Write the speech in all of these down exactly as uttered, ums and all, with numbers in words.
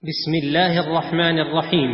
بسم الله الرحمن الرحيم.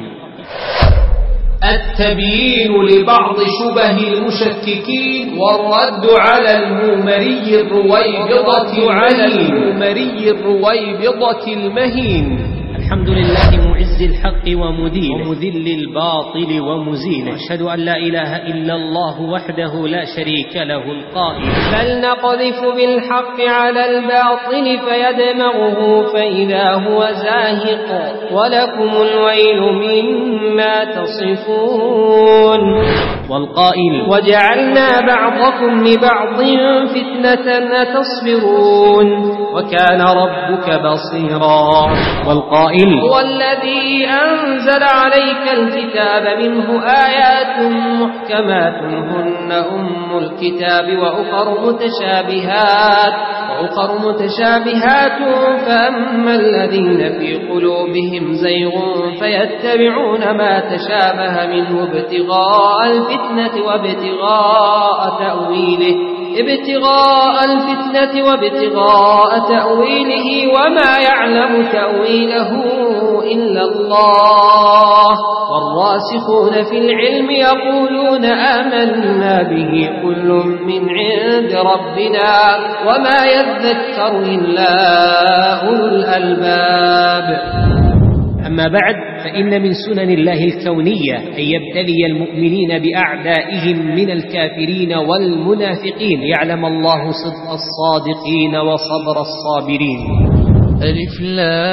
التبيين لبعض شبه المشككين والرد على المومري الرويبضة على المومري الرويبضة المهين. الحمد لله معز الحق ومدينه ومذل الباطل ومزينه، أشهد أن لا إله إلا الله وحده لا شريك له القائل: بل نقذف بالحق على الباطل فيدمغه فإذا هو زاهق ولكم الويل مما تصفون. والقائل: وجعلنا بعضكم لبعض فتنة أتصبرون وكان ربك بصيرا. والقائل: هو الذي أنزل عليك الكتاب منه آيات محكمات هن أم الكتاب وأخر متشابهات وأخر متشابهات فأما الذين في قلوبهم زيغ فيتبعون ما تشابه منه ابتغاء الفتنة وابتغاء تأويله ابتغاء الفتنة وابتغاء تأويله وما يعلم تأويله إلا الله والراسخون في العلم يقولون آمنا به كل من عند ربنا وما يذكر إلا أولو الألباب. أما بعد، فإن من سنن الله الكونية أن يبتلي المؤمنين بأعدائهم من الكافرين والمنافقين ليعلم الله صدق الصادقين وصبر الصابرين. ألف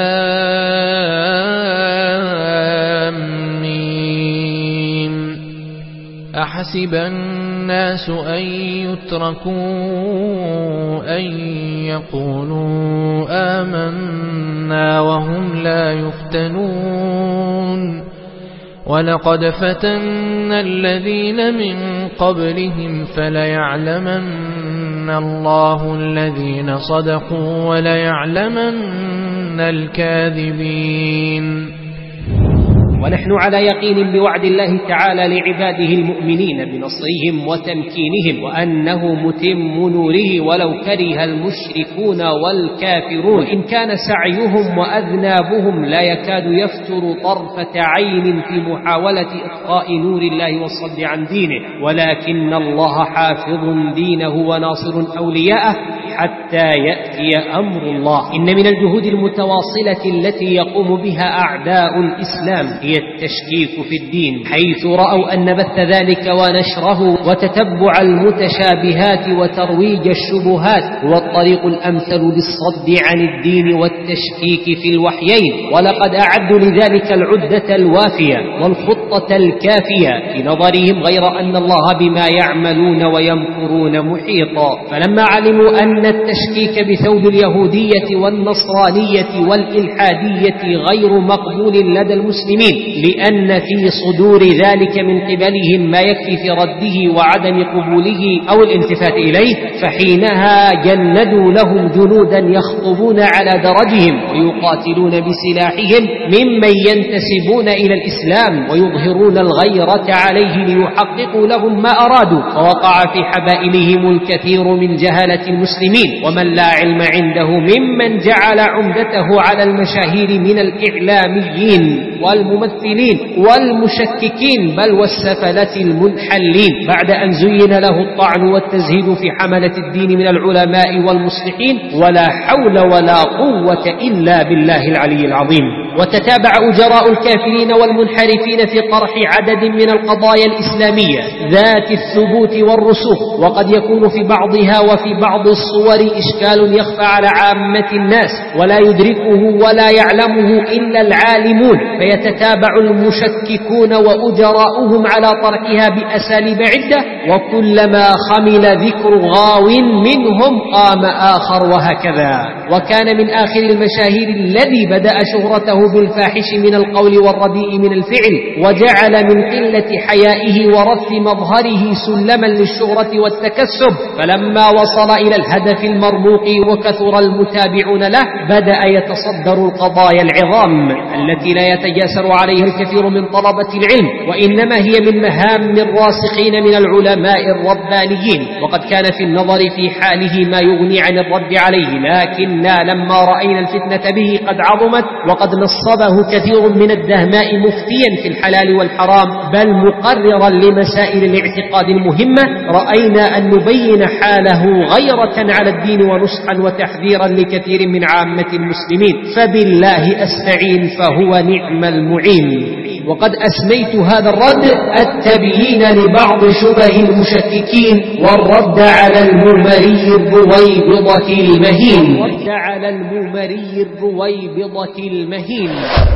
لام ميم. أحسب الناس أن يتركوا أن يقولوا آمنا وهم لا يفتنون ولقد فتنا الذين من قبلهم فليعلمن الله الذين صدقوا وليعلمن الكاذبين. ونحن على يقين بوعد الله تعالى لعباده المؤمنين بنصرهم وتمكينهم وأنه متم نوره ولو كره المشركون والكافرون، وإن كان سعيهم وأذنابهم لا يكاد يفتر طرفة عين في محاولة إطفاء نور الله والصد عن دينه، ولكن الله حافظ دينه وناصر أولياءه حتى يأتي أمر الله. إن من الجهود المتواصلة التي يقوم بها أعداء الإسلام هي التشكيك في الدين، حيث رأوا أن بث ذلك ونشره وتتبع المتشابهات وترويج الشبهات هو الطريق الأمثل للصد عن الدين والتشكيك في الوحيين، ولقد أعدوا لذلك العدة الوافية والخطة الكافية في نظرهم، غير أن الله بما يعملون ويمكرون محيطا. فلما علموا أن التشكيك بثوب اليهودية والنصرانية والإلحادية غير مقبول لدى المسلمين لأن في صدور ذلك من قبلهم ما يكفي في رده وعدم قبوله أو الالتفات إليه، فحينها جندوا لهم جنودا يخطبون على درجهم ويقاتلون بسلاحهم ممن ينتسبون إلى الإسلام ويظهرون الغيرة عليه ليحققوا لهم ما أرادوا، فوقع في حبائلهم الكثير من جهلة المسلمين ومن لا علم عنده ممن جعل عمدته على المشاهير من الإعلاميين والممثلين والمشككين بل والسفلة المنحلين، بعد أن زين له الطعن والتزهيد في حملة الدين من العلماء والمصلحين، ولا حول ولا قوة إلا بالله العلي العظيم. وتتابع أجراء الكافرين والمنحرفين في طرح عدد من القضايا الإسلامية ذات الثبوت والرسوخ، وقد يكون في بعضها وفي بعض الصور إشكال يخفى على عامة الناس ولا يدركه ولا يعلمه إلا العالمون، فيتتابع المشككون وأجراؤهم على طرحها بأساليب عدة، وكلما خمل ذكر غاو منهم قام آخر، وهكذا. وكان من آخر المشاهير الذي بدأ شهرته بالفاحش من القول والرديء من الفعل وجعل من قلة حيائه ورث مظهره سلما للشهرة والتكسب، فلما وصل إلى الهدف المرموق وكثر المتابعون له بدأ يتصدر القضايا العظام التي لا يتجاسر عليها الكثير من طلبة العلم، وإنما هي من مهام الراسخين من العلماء الربانيين، وقد كان في النظر في حاله ما يغني عن الرد عليه، لكننا لما رأينا الفتنة به قد عظمت وقد نص ونصبه كثير من الدهماء مفتيا في الحلال والحرام بل مقررا لمسائل الاعتقاد المهمة، رأينا أن نبين حاله غيرة على الدين ونصحا وتحذيرا لكثير من عامة المسلمين، فبالله أستعين فهو نعم المعين. وقد أسميت هذا الرد التبيين لبعض شبه المشككين والرد على الممري الرويبضة المهين والرد على الممري الرويبضة المهين.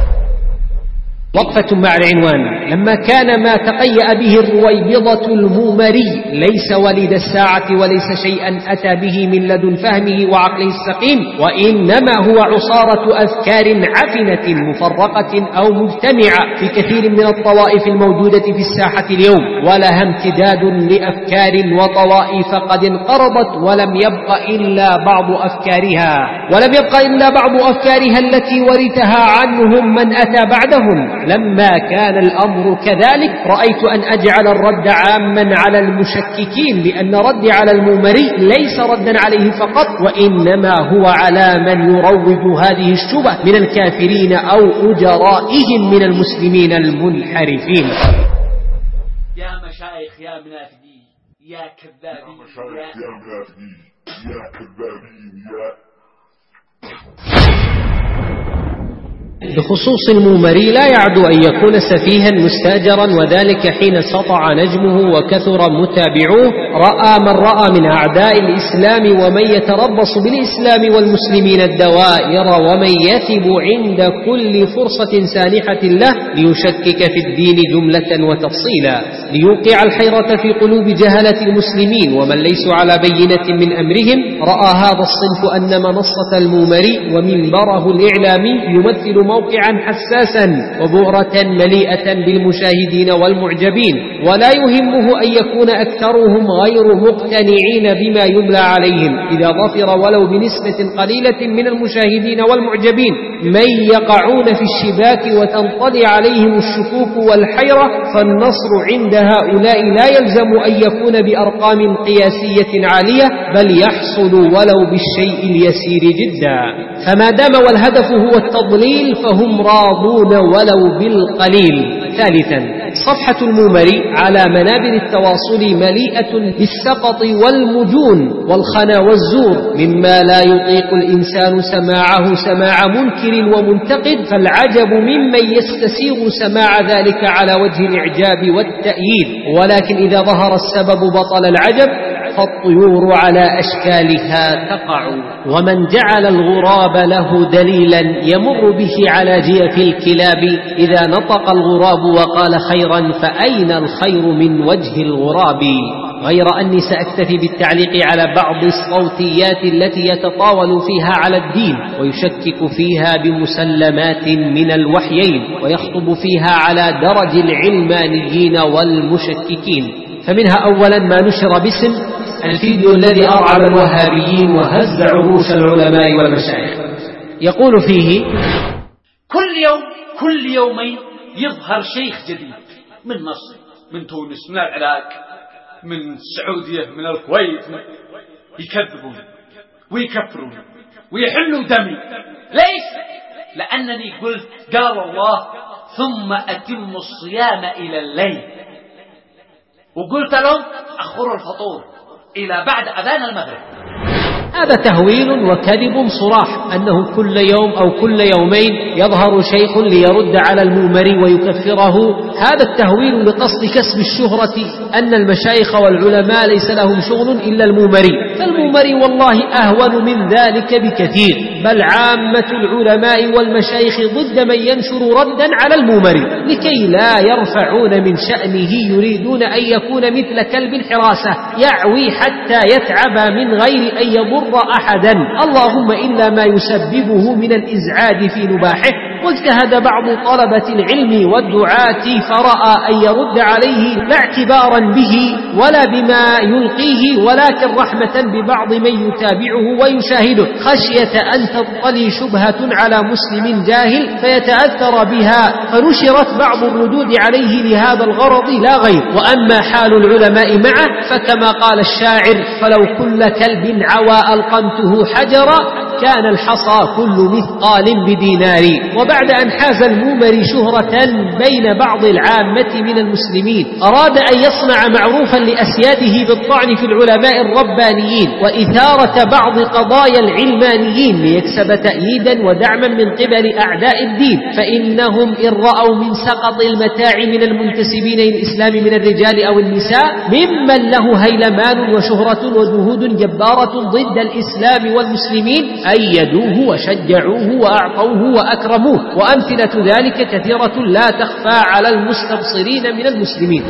وقفة مع العنوان. لما كان ما تقيأ به الرويبضة الممري ليس ولد الساعة وليس شيئا أتى به من لدن فهمه وعقله السقيم، وإنما هو عصارة أفكار عفنة مفرقة أو مجتمعة في كثير من الطوائف الموجودة في الساحة اليوم، ولها امتداد لأفكار وطوائف قد انقرضت ولم يبق إلا بعض أفكارها ولم يبق إلا بعض أفكارها التي ورثها عنهم من أتى بعدهم. لما كان الأمر كذلك رأيت أن أجعل الرد عاما على المشككين، لأن ردي على الممري ليس ردا عليه فقط، وإنما هو على من يروج هذه الشبه من الكافرين أو أجرائهم من المسلمين المنحرفين. يا مشايخ يا منافقين يا كذابين يا مشايخ يا منافقين يا كذابين يا بخصوص الممري لا يعدو أن يكون سفيها مستاجرا، وذلك حين سطع نجمه وكثر متابعوه رأى من رأى من أعداء الإسلام ومن يتربص بالإسلام والمسلمين الدوائر ومن يثب عند كل فرصة سانحة له ليشكك في الدين جملة وتفصيلا، ليوقع الحيرة في قلوب جهلة المسلمين ومن ليسوا على بينة من أمرهم. رأى هذا الصنف أن منصة الممري ومنبره الإعلامي يمثل موقعا حساسا وبؤرة مليئة بالمشاهدين والمعجبين، ولا يهمه أن يكون أكثرهم غير مقتنعين بما يملى عليهم إذا ظفر ولو بنسبة قليلة من المشاهدين والمعجبين من يقعون في الشباك وتنطلي عليهم الشكوك والحيرة، فالنصر عند هؤلاء لا يلزم أن يكون بأرقام قياسية عالية بل يحصل ولو بالشيء اليسير جدا، فما دام والهدف هو التضليل فهم راضون ولو بالقليل. ثالثا، صفحة الممري على منابر التواصل مليئة بالسقط والمجون والخنا والزور مما لا يطيق الإنسان سماعه سماع منكر ومنتقد، فالعجب ممن يستسيغ سماع ذلك على وجه الإعجاب والتأييد، ولكن إذا ظهر السبب بطل العجب فالطيور على أشكالها تقع. ومن جعل الغراب له دليلا يمر به على جيف الكلاب إذا نطق الغراب وقال خيرا فأين الخير من وجه الغراب؟ غير أني سأكتفي بالتعليق على بعض الصوتيات التي يتطاول فيها على الدين ويشكك فيها بمسلمات من الوحيين ويخطب فيها على درج العلمانيين والمشككين. فمنها أولا ما نشر باسم الفيديو الذي أرعب الوهابيين وهز عروش العلماء والمشايخ، يقول فيه كل يوم كل يومين يظهر شيخ جديد من مصر من تونس من العراق من السعودية من الكويت، يكذبون ويكفرون ويحلوا دمي. ليش؟ لأنني قلت قال الله ثم أتم الصيام إلى الليل، وقلت لهم أخروا الفطور إلى بعد أذان المغرب. هذا تهويل وكذب صراح أنه كل يوم أو كل يومين يظهر شيخ ليرد على الممري ويكفره. هذا التهويل لقصد كسب الشهرة أن المشايخ والعلماء ليس لهم شغل إلا الممري، فالممري والله أهون من ذلك بكثير، بل عامة العلماء والمشايخ ضد من ينشر ردا على الممري لكي لا يرفعون من شأنه، يريدون أن يكون مثل كلب الحراسة يعوي حتى يتعب من غير أن يضر أحدا، اللهم إلا ما يسببه من الإزعاج في نباحه. واجتهد بعض طلبة العلم والدعاة فرأى أن يرد عليه لا اعتبارا به ولا بما يلقيه، ولكن رحمة ببعض من يتابعه ويشاهده، خشية أن تطلي شبهة على مسلم جاهل فيتأثر بها، فنشرت بعض الردود عليه لهذا الغرض لا غير. وأما حال العلماء معه فكما قال الشاعر فلو كل كلب عوى ألقمته حجرا كان الحصى كل مثقال بدينار. وبعد أن حاز المومري شهرة بين بعض العامة من المسلمين أراد أن يصنع معروفا لأسياده بالطعن في العلماء الربانيين وإثارة بعض قضايا العلمانيين ليكسب تأييدا ودعما من قبل أعداء الدين، فإنهم إن رأوا من سقط المتاع من المنتسبين للإسلام من الرجال أو النساء ممن له هيلمان وشهرة وجهود جبارة ضد الإسلام والمسلمين أيدوه وشجعوه وأعطوه وأكرموه، وأمثلة ذلك كثيرة لا تخفى على المستبصرين من المسلمين.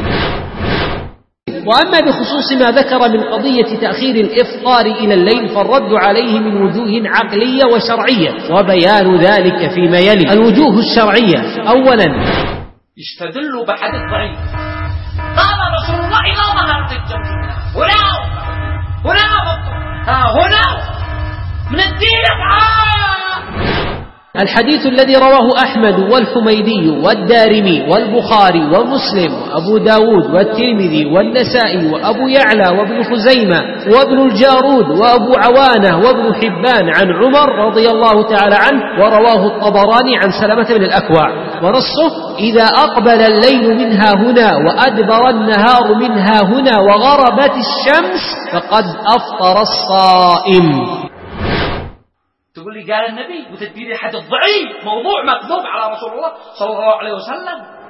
وأما بخصوص ما ذكر من قضية تأخير الإفطار إلى الليل فالرد عليه من وجوه عقلية وشرعية، وبيان ذلك فيما يلي. الوجوه الشرعية: أولا يستدل بحديث ضعيف قال رسول الله إذا ظهرت الجمع هنا هنا ها هنا من الدين أفعال. الحديث الذي رواه أحمد والحميدي والدارمي والبخاري ومسلم وأبو داود والترمذي والنسائي وأبو يعلى وابن خزيمة وابن الجارود وأبو عوانة وابن حبان عن عمر رضي الله تعالى عنه، ورواه الطبراني عن سلمة بن الأكوع، ونصه: إذا أقبل الليل منها هنا وأدبر النهار منها هنا وغربت الشمس فقد أفطر الصائم. تقول لي قال النبي وتدبير حديث ضعيف موضوع مكذوب على رسول الله صلى الله عليه وسلم.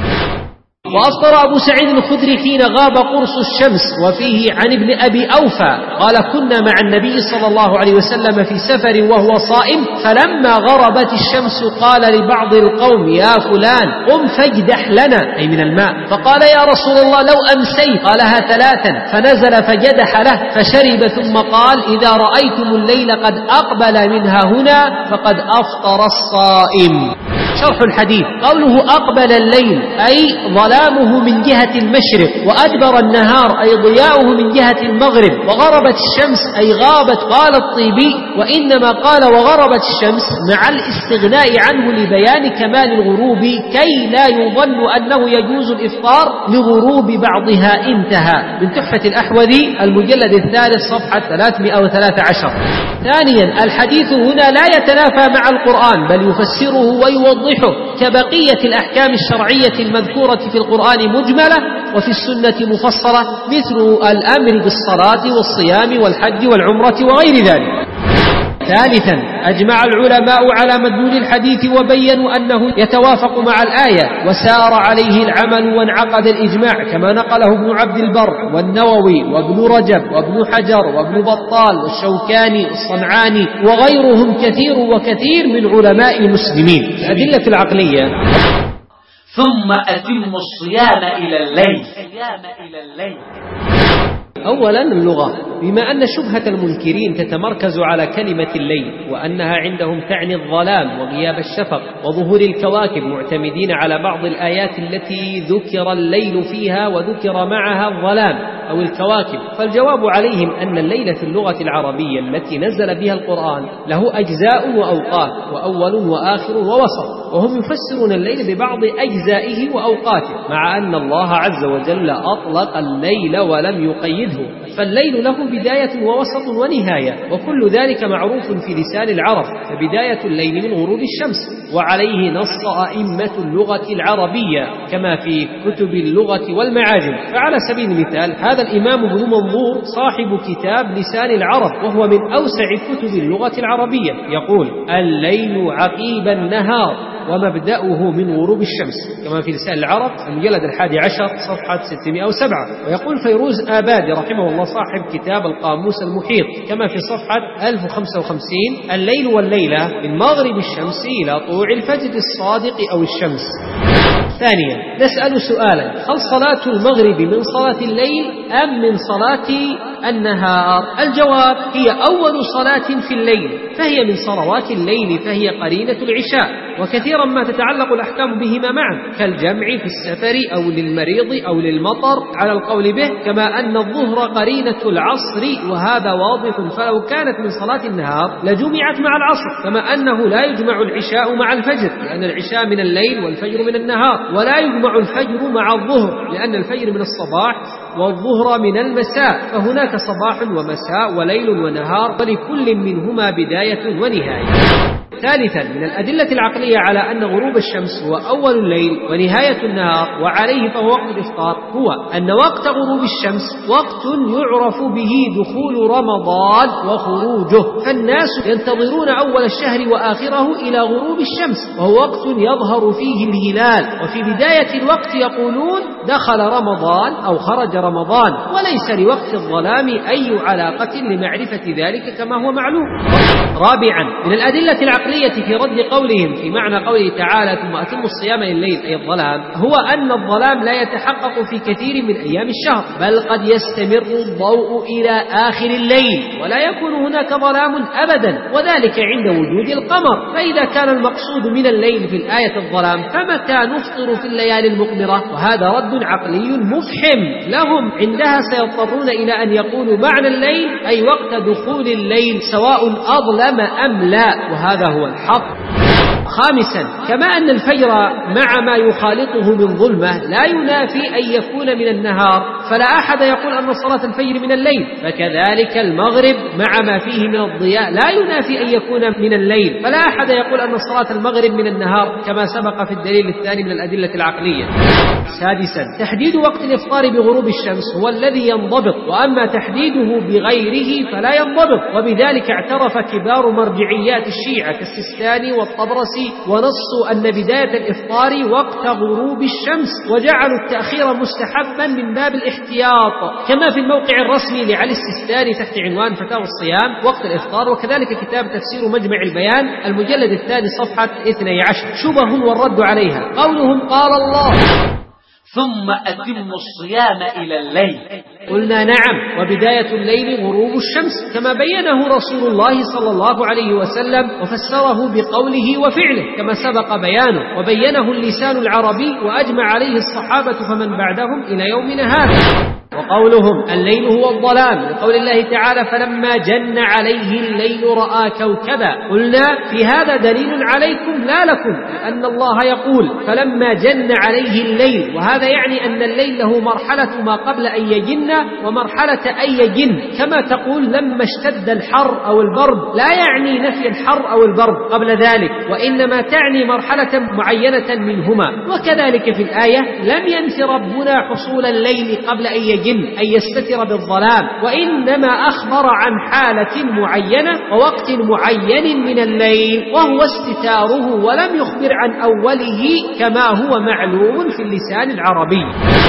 وأفطر أبو سعيد الخدري حين غاب قرص الشمس، وفيه عن ابن أبي أوفى قال: كنا مع النبي صلى الله عليه وسلم في سفر وهو صائم، فلما غربت الشمس قال لبعض القوم: يا فلان قم فاجدح لنا، أي من الماء. فقال: يا رسول الله لو أمسيت. قالها ثلاثا، فنزل فجدح له فشرب، ثم قال: إذا رأيتم الليل قد أقبل منها هنا فقد أفطر الصائم. شرح الحديث: قوله أقبل الليل أي ظلامه من جهة المشرق، وأدبر النهار أي ضياؤه من جهة المغرب، وغربت الشمس أي غابت. قال الطيبي: وإنما قال وغربت الشمس مع الاستغناء عنه لبيان كمال الغروب كي لا يظن أنه يجوز الإفطار لغروب بعضها. انتهى. من تحفة الأحوذي المجلد الثالث صفحة ثلاثمائة وثلاثة عشر. ثانيا، الحديث هنا لا يتنافى مع القرآن بل يفسره ويوضحه كبقية الأحكام الشرعية المذكورة في القرآن مجملة وفي السنة مفصلة، مثل الأمر بالصلاة والصيام والحج والعمرة وغير ذلك. ثالثا، أجمع العلماء على مدلول الحديث وبينوا أنه يتوافق مع الآية وسار عليه العمل وانعقد الإجماع، كما نقله ابن عبد البر والنووي وابن رجب وابن حجر وابن بطال والشوكاني والصنعاني وغيرهم كثير وكثير من علماء المسلمين. الأدلة العقلية: ثم أتم الصيام إلى الليل. أولا اللغة، بما أن شبهة المنكرين تتمركز على كلمة الليل، وأنها عندهم تعني الظلام وغياب الشفق وظهور الكواكب، معتمدين على بعض الآيات التي ذكر الليل فيها وذكر معها الظلام أو الكواكب. فالجواب عليهم أن الليل في اللغة العربية التي نزل بها القرآن له أجزاء وأوقات، وأول وآخر ووسط، وهم يفسرون الليل ببعض أجزائه وأوقاته، مع أن الله عز وجل أطلق الليل ولم يقيده، فالليل له بداية ووسط ونهاية، وكل ذلك معروف في لسان العرب، فبداية الليل من غروب الشمس، وعليه نص أئمة اللغة العربية كما في كتب اللغة والمعاجم. فعلى سبيل المثال هذا الإمام ابن منظور صاحب كتاب لسان العرب، وهو من أوسع كتب اللغة العربية، يقول: الليل عقيب النهار ومبدأه من غروب الشمس، كما في لسان العرب المجلد الحادي عشر صفحة ستمائة وسبعة. ويقول فيروز آبادي رحمه الله صاحب كتاب القاموس المحيط كما في صفحة ألف وخمسة وخمسين: الليل والليلة من مغرب الشمس إلى طلوع الفجر الصادق أو الشمس. ثانيا، نسأل سؤالا: هل صلاة المغرب من صلاة الليل أم من صلاة النهار؟ الجواب: هي أول صلاة في الليل، فهي من صلوات الليل، فهي قرينة العشاء، وكثيرا ما تتعلق الأحكام بهما معا، كالجمع في السفر أو للمريض أو للمطر على القول به، كما أن الظهر قرينة العصر، وهذا واضح، فلو كانت من صلاة النهار لجمعت مع العصر، كما أنه لا يجمع العشاء مع الفجر، لأن العشاء من الليل والفجر من النهار، ولا يجمع الفجر مع الظهر، لأن الفجر من الصباح والظهر من المساء، فهناك صباح ومساء وليل ونهار، ولكل منهما بداية ونهاية. ثالثا، من الأدلة العقلية على أن غروب الشمس هو أول الليل ونهاية النهار وعليه فهو وقت الإفطار، هو أن وقت غروب الشمس وقت يعرف به دخول رمضان وخروجه، فالناس ينتظرون أول الشهر وآخره إلى غروب الشمس، وهو وقت يظهر فيه الهلال، وفي بداية الوقت يقولون دخل رمضان أو خرج رمضان، وليس لوقت الظلام أي علاقة لمعرفة ذلك كما هو معلوم. رابعا، من الأدلة العقلية في رد قولهم في معنى قوله تعالى ثم أتموا الصيام إلى الليل أي الظلام، هو أن الظلام لا يتحقق في كثير من أيام الشهر، بل قد يستمر الضوء إلى آخر الليل ولا يكون هناك ظلام أبدا، وذلك عند وجود القمر. فإذا كان المقصود من الليل في الآية الظلام، فمتى نفطر في الليالي المقمرة؟ وهذا رد عقلي مفحم لهم، عندها سيضطرون إلى أن يقولوا معنى الليل أي وقت دخول الليل سواء أظلم أم لا، وهذا هو الحق. خامسا، كما أن الفجر مع ما يخالطه من ظلمة لا ينافي أن يكون من النهار، فلا أحد يقول أن صلاة الفجر من الليل، فكذلك المغرب مع ما فيه من الضياء لا ينافي أن يكون من الليل، فلا أحد يقول أن صلاة المغرب من النهار كما سبق في الدليل الثاني من الأدلة العقلية. سادسا، تحديد وقت الإفطار بغروب الشمس هو الذي ينضبط، وأما تحديده بغيره فلا ينضبط، وبذلك اعترف كبار مرجعيات الشيعة كالسيستاني والطبرسي ونصوا أن بداية الإفطار وقت غروب الشمس، وجعلوا التأخير مستحبا من باب الاحتياط، كما في الموقع الرسمي لعلي السيستاني تحت عنوان فتاوى الصيام وقت الإفطار، وكذلك كتاب تفسير مجمع البيان المجلد الثاني صفحة اثني عشر. شبه والرد عليها، قولهم قال الله ثم أتموا الصيام إلى الليل، قلنا نعم، وبداية الليل غروب الشمس كما بينه رسول الله صلى الله عليه وسلم وفسره بقوله وفعله كما سبق بيانه، وبينه اللسان العربي وأجمع عليه الصحابة فمن بعدهم إلى يومنا هذا. وقولهم الليل هو الظلام لقول الله تعالى فلما جن عليه الليل رأى كوكبا، قلنا في هذا دليل عليكم لا لكم، أن الله يقول فلما جن عليه الليل، وهذا يعني أن الليل له مرحلة ما قبل أن يجن ومرحلة أن يجن، كما تقول لما اشتد الحر أو البرد، لا يعني نفي الحر أو البرد قبل ذلك، وإنما تعني مرحلة معينة منهما. وكذلك في الآية لم ينف ربنا حصول الليل قبل أن يجن أن يستتر بالظلام، وإنما أخبر عن حالة معينة ووقت معين من الليل وهو استتاره، ولم يخبر عن أوله كما هو معلوم في اللسان العربي.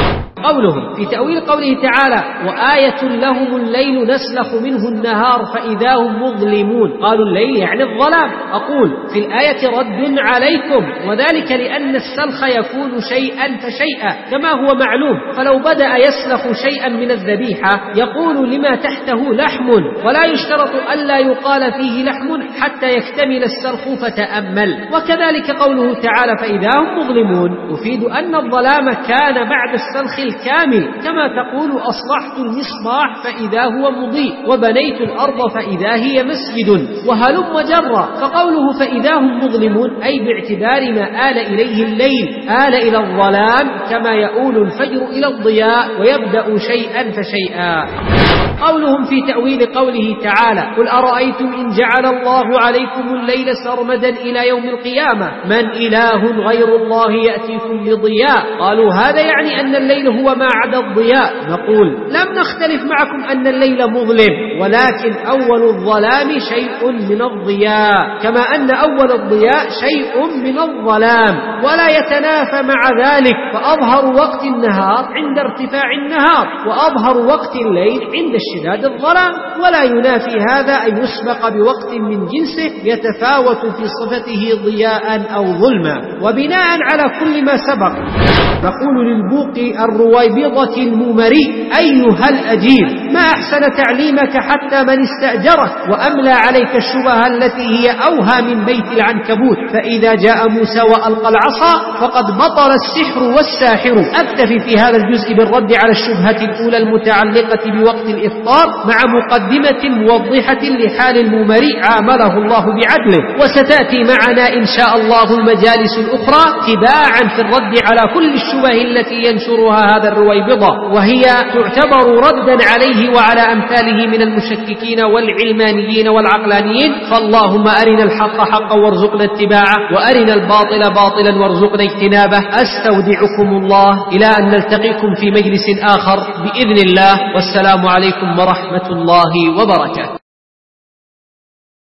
قولهم في تأويل قوله تعالى وآية لهم الليل نسلخ منه النهار فإذا هم مظلمون، قالوا الليل يعني الظلام. أقول في الآية رد عليكم، وذلك لأن السلخ يكون شيئا فشيئا كما هو معلوم، فلو بدأ يسلخ شيئا من الذبيحة يقول لما تحته لحم، ولا يشترط ألا يقال فيه لحم حتى يكتمل السلخ فتأمل. وكذلك قوله تعالى فإذا هم مظلمون يفيد أن الظلام كان بعد السلخ الكامل، كما تقول أصلحت المصباح فإذا هو مضيء، وبنيت الأرض فإذا هي مسجد، وهلم جرا. فقوله فإذا هم مظلمون أي باعتبار ما آل إليه الليل، آل إلى الظلام كما يؤول الفجر إلى الضياء ويبدأ شيئا فشيئا. قولهم في تأويل قوله تعالى قل أرأيتم إن جعل الله عليكم الليل سرمدا إلى يوم القيامة من إله غير الله يأتيكم بضياء، قالوا هذا يعني أن الليل هو ما عدا الضياء. نقول لم نختلف معكم أن الليل مظلم، ولكن أول الظلام شيء من الضياء كما أن أول الضياء شيء من الظلام، ولا يتنافى مع ذلك، فأظهر وقت النهار عند ارتفاع النهار، وأظهر وقت الليل عند اشتداد الظلام، ولا ينافي هذا أن يسبق بوقت من جنسه يتفاوت في صفته ضياء أو ظلما. وبناء على كل ما سبق نقول للبوق الرويبضة الممري أيها الأجير ما أحسن تعليمك حتى من استأجرك، وأملى عليك الشبهة التي هي أوهى من بيت العنكبوت، فإذا جاء موسى وألقى العصا فقد بطل السحر والساحر. أكتفي في هذا الجزء بالرد على الشبهة الأولى المتعلقة بوقت الإفطار الإفطار مع مقدمة موضحة لحال الممري عامله الله بعدله. وستأتي معنا إن شاء الله المجالس الأخرى تباعا في الرد على كل الشبه التي ينشرها هذا الرويبضة، وهي تعتبر ردا عليه وعلى أمثاله من المشككين والعلمانيين والعقلانيين. فاللهم أرنا الحق حقا وارزقنا اتباعه، وأرنا الباطل باطلا وارزقنا اجتنابه. أستودعكم الله إلى أن نلتقيكم في مجلس آخر بإذن الله، والسلام عليكم ورحمة الله وبركاته.